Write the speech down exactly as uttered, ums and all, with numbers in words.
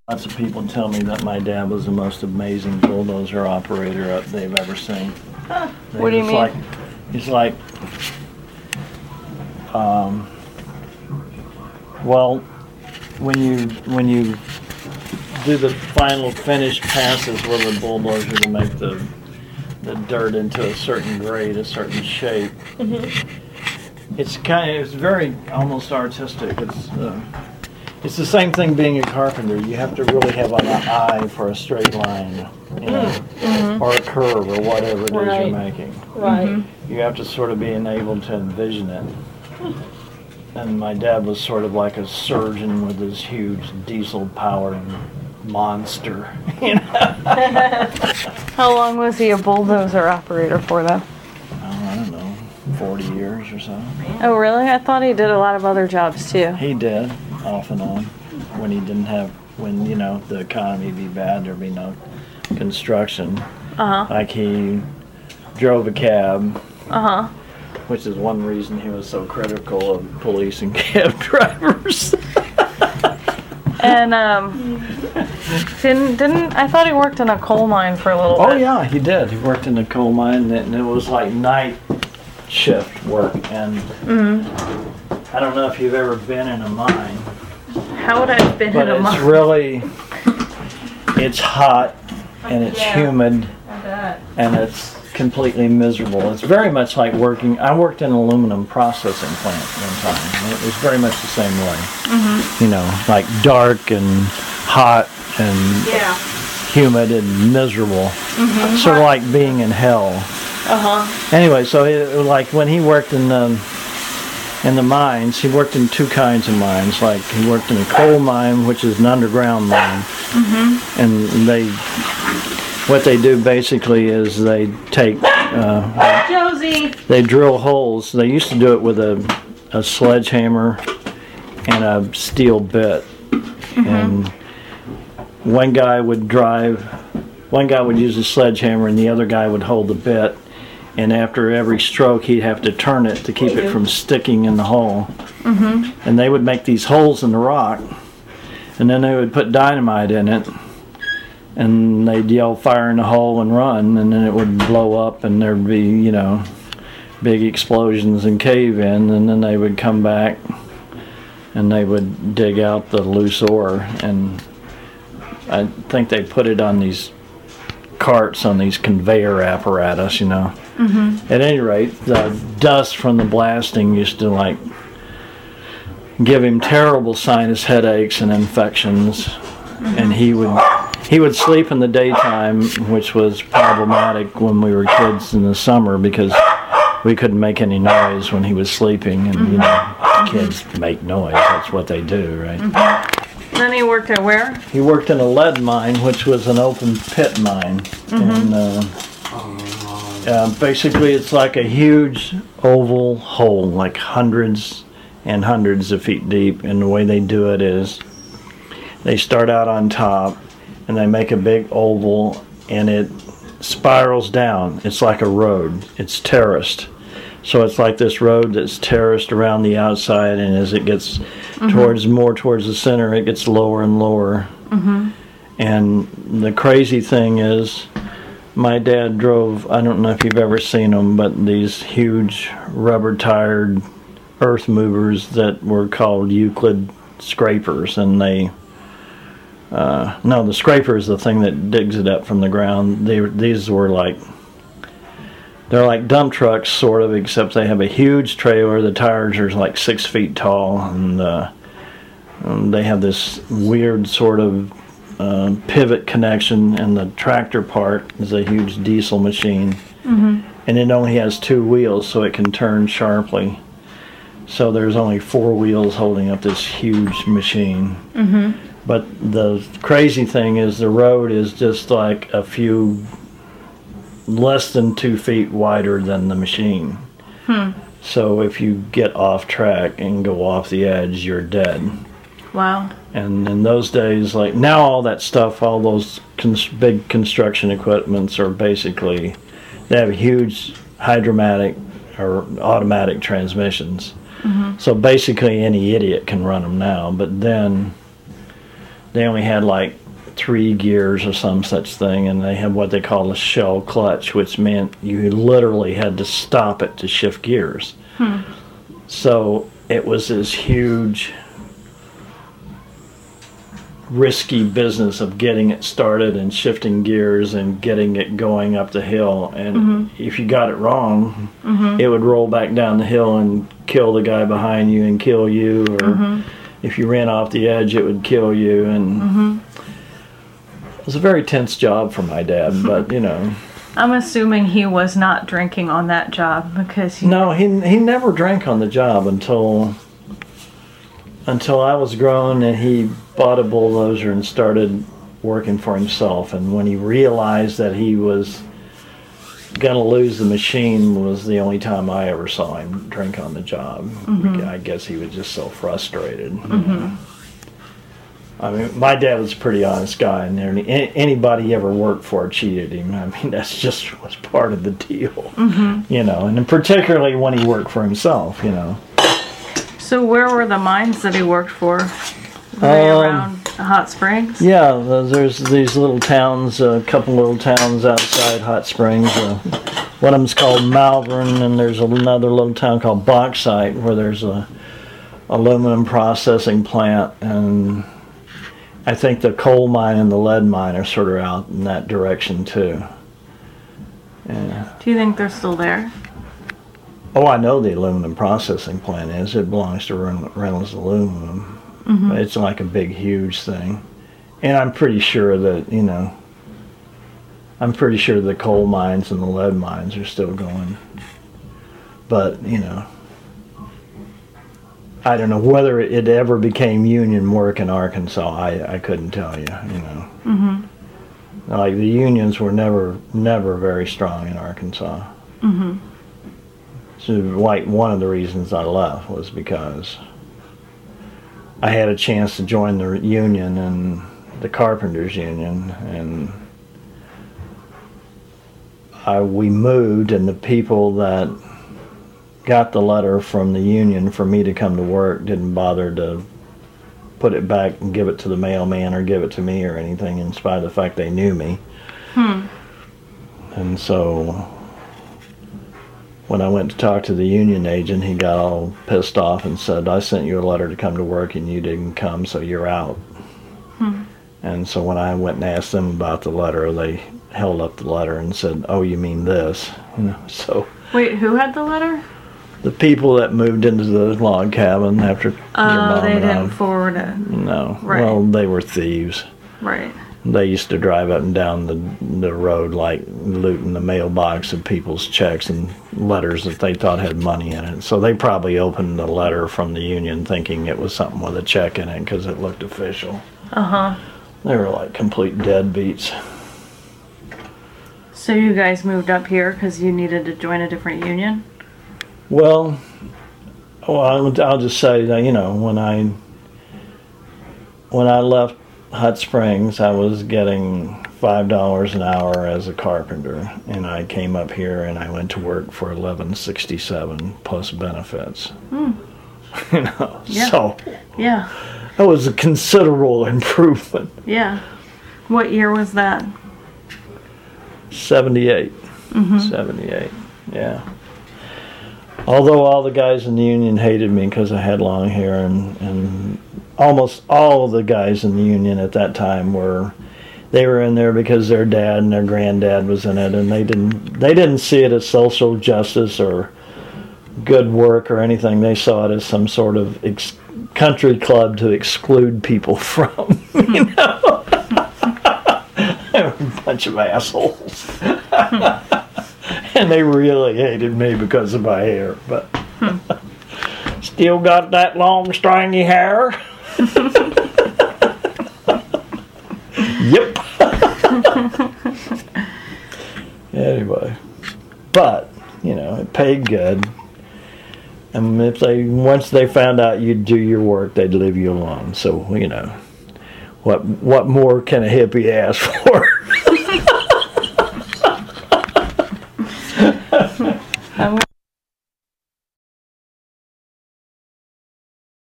Lots of people tell me that my dad was the most amazing bulldozer operator they've ever seen. Huh. What do you mean? Like, he's like, um, well, when you when you do the final finish passes with a bulldozer to make the the dirt into a certain grade, a certain shape, mm-hmm. it's kind of it's very almost artistic. It's uh, It's the same thing being a carpenter. You have to really have an eye for a straight line, you know, mm-hmm. or a curve or whatever it is right. you're making. Right. Mm-hmm. You have to sort of be enabled to envision it. And my dad was sort of like a surgeon with this huge diesel-powered monster. You know? How long was he a bulldozer operator for, though? Oh, I don't know, forty years or so. Oh, really? I thought he did a lot of other jobs, too. He did. Off and on, when he didn't have, when, you know, the economy be bad, there'd be no construction. Uh-huh. Like he drove a cab, uh-huh. which is one reason he was so critical of police and cab drivers. And um, didn't didn't I thought he worked in a coal mine for a little oh, bit? Oh yeah, he did. He worked in a coal mine, and it was like night shift work, and mm-hmm. I don't know if you've ever been in a mine. How would I have been but in a mine? But it's really, it's hot and it's yeah, humid I bet. and it's completely miserable. It's very much like working, I worked in an aluminum processing plant one time, and it was very much the same way. Mm-hmm. You know, like dark and hot and yeah. humid and miserable. Mm-hmm. Sort of like being in hell. Uh-huh. Anyway, so it, like when he worked in the in the mines, he worked in two kinds of mines. Like he worked in a coal mine, which is an underground mine, mm-hmm. and they what they do basically is they take uh, Josie. They drill holes. They used to do it with a a sledgehammer and a steel bit, mm-hmm. and one guy would drive. One guy would use a sledgehammer, and the other guy would hold the bit. And after every stroke, he'd have to turn it to keep it from sticking in the hole. Mm-hmm. And they would make these holes in the rock, and then they would put dynamite in it, and they'd yell fire in the hole and run, and then it would blow up, and there'd be, you know, big explosions and cave in, and then they would come back, and they would dig out the loose ore, and I think they put it on these carts on these conveyor apparatus, you know. Mm-hmm. At any rate, the dust from the blasting used to like give him terrible sinus headaches and infections, mm-hmm. and he would he would sleep in the daytime, which was problematic when we were kids in the summer because we couldn't make any noise when he was sleeping, and mm-hmm. you know, kids make noise. That's what they do, right? Mm-hmm. Then he worked at where? He worked in a lead mine, which was an open pit mine. Mm-hmm. And uh, uh, basically it's like a huge oval hole, like hundreds and hundreds of feet deep. And the way they do it is they start out on top and they make a big oval, and it spirals down. It's like a road. It's terraced. So it's like this road that's terraced around the outside, and as it gets mm-hmm. towards more towards the center, it gets lower and lower. Mm-hmm. And the crazy thing is, my dad drove, I don't know if you've ever seen them, but these huge rubber-tired earth movers that were called Euclid scrapers, and they, uh, no, the scraper is the thing that digs it up from the ground. They, these were like, they're like dump trucks, sort of, except they have a huge trailer. The tires are like six feet tall, and uh, um, they have this weird sort of uh, pivot connection, and the tractor part is a huge diesel machine. Mm-hmm. And it only has two wheels, so it can turn sharply. So there's only four wheels holding up this huge machine. Mm-hmm. But the crazy thing is the road is just like a few less than two feet wider than the machine. Hmm. So if you get off track and go off the edge, you're dead. Wow. And in those days, like now all that stuff, all those cons- big construction equipments are basically, they have huge hydromatic or automatic transmissions. Mm-hmm. So basically any idiot can run them now, but then they only had like three gears or some such thing, and they had what they call a shell clutch, which meant you literally had to stop it to shift gears. Hmm. So it was this huge, risky business of getting it started and shifting gears and getting it going up the hill. And mm-hmm. if you got it wrong, mm-hmm. it would roll back down the hill and kill the guy behind you and kill you, or mm-hmm. if you ran off the edge, it would kill you. And mm-hmm. it was a very tense job for my dad, but you know. I'm assuming he was not drinking on that job, because he... No, he he never drank on the job until until I was grown and he bought a bulldozer and started working for himself. And when he realized that he was gonna lose the machine was the only time I ever saw him drink on the job. Mm-hmm. I guess he was just so frustrated. Mm-hmm. I mean, my dad was a pretty honest guy, and anybody he ever worked for cheated him. I mean, that's just was part of the deal, mm-hmm. you know, and particularly when he worked for himself, you know. So where were the mines that he worked for? Were they um, around Hot Springs? Yeah, there's these little towns, a couple little towns outside Hot Springs. Uh, one of them's called Malvern, and there's another little town called Bauxite, where there's a aluminum processing plant, and I think the coal mine and the lead mine are sort of out in that direction too. Yeah. Do you think they're still there? Oh, I know the aluminum processing plant is. It belongs to Reynolds Aluminum. Mm-hmm. It's like a big, huge thing. And I'm pretty sure that, you know, I'm pretty sure the coal mines and the lead mines are still going. But, you know, I don't know whether it ever became union work in Arkansas. I, I couldn't tell you, you know. Mm-hmm. Like, the unions were never, never very strong in Arkansas. Mm-hmm. So, like, one of the reasons I left was because I had a chance to join the union, and the carpenters union, and I, we moved, and the people that got the letter from the union for me to come to work didn't bother to put it back and give it to the mailman or give it to me or anything, in spite of the fact they knew me. Hmm. And so when I went to talk to the union agent, he got all pissed off and said, I sent you a letter to come to work and you didn't come, so you're out. Hmm. And so when I went and asked them about the letter, they held up the letter and said, oh, you mean this? You know, so. Wait, who had the letter? The people that moved into the log cabin after oh, your mom they and didn't I. forward it. No. Right. Well, they were thieves. Right. They used to drive up and down the the road like looting the mailbox of people's checks and letters that they thought had money in it. So they probably opened the letter from the union thinking it was something with a check in it because it looked official. Uh-huh. They were like complete deadbeats. So you guys moved up here because you needed to join a different union? Well, well, I'll, I'll just say that, you know, when I when I left Hot Springs, I was getting five dollars an hour as a carpenter, and I came up here and I went to work for eleven sixty-seven plus benefits. Mm. You know, yeah. so yeah, that was a considerable improvement. Yeah. What year was that? seventy-eight. Mm-hmm. seventy-eight. Yeah. Although all the guys in the union hated me because I had long hair, and, and almost all of the guys in the union at that time were, they were in there because their dad and their granddad was in it, and they didn't they didn't see it as social justice or good work or anything. They saw it as some sort of ex- country club to exclude people from. You know, they were a bunch of assholes. And they really hated me because of my hair, but hmm. Still got that long, stringy hair. Yep. Anyway, but you know, it paid good, and if they once they found out you'd do your work, they'd leave you alone. So you know, what what more can a hippie ask for? I'm